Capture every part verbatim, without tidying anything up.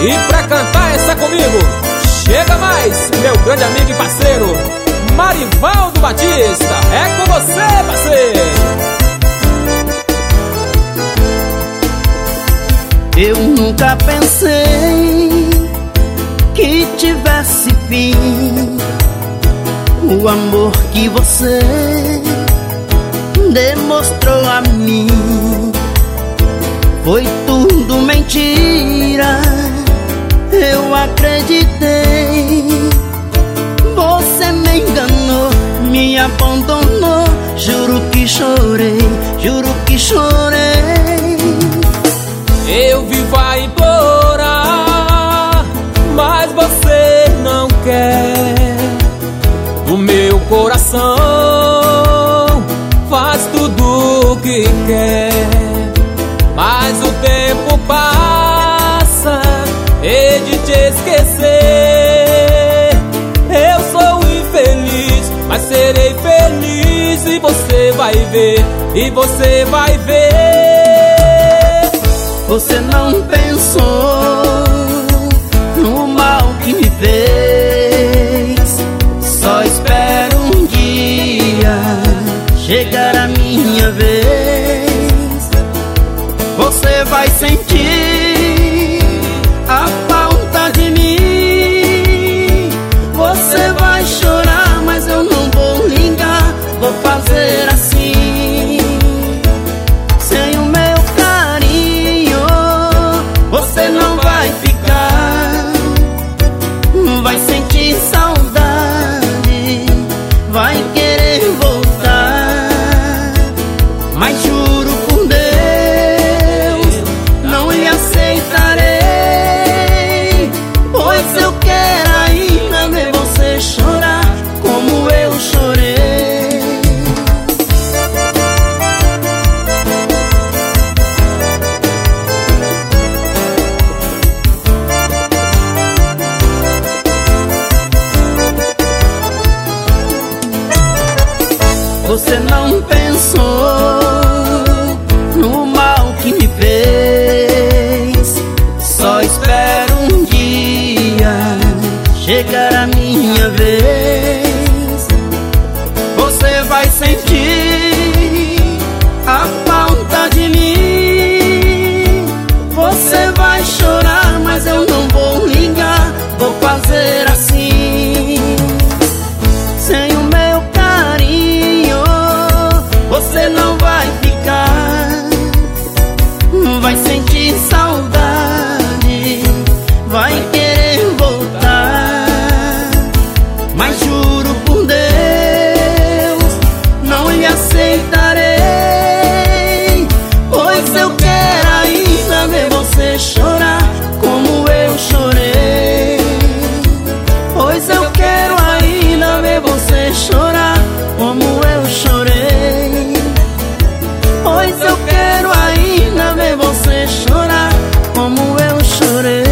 E pra cantar essa comigo, chega mais, meu grande amigo e parceiro, Marivaldo Batista. É com você, parceiro. Eu nunca pensei que tivesse fim o amor que você demonstrou a mim. Foi tudo mentira, eu acreditei. Você me enganou, me abandonou. Juro que chorei, juro que chorei. Eu vivo a implorar, mas você não quer. O meu coração faz tudo o que quer, mas o tempo passa, hei de te esquecer. Eu sou infeliz, mas serei feliz. E você vai ver, e você vai ver. Você não pensou no mal que me fez. Só espero um dia chegar a minha vez. Você vai sentir a falta de mim. Você vai chorar, mas eu não vou ligar. Vou fazer assim. Sem o meu carinho você não vai ficar. Vai sentir saudade, vai querer voltar. Mas juro por Deus, não lhe aceitarei. Pois eu quero ainda ver você chorar como eu chorei. Você não pensou no mal que me fez. Só espero um dia chegar a minha vez. Você vai sentir a falta de mim. Você vai chorar, mas eu não vou ligar. Vou fazer assim. Sem o meu carinho você não vai ficar. Vai sentir saudade, vai querer voltar. Mas juro por Deus, não lhe aceitarei. Pois eu quero ainda ver você chorar como eu chorei. Pois eu quero ainda ver você chorar como eu chorei. Pois eu quero ainda ver você chorar como eu chorei.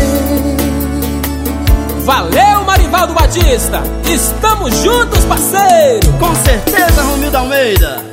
Valeu, Marivaldo Batista! Estamos juntos, parceiro! Com certeza, Romildo Almeida.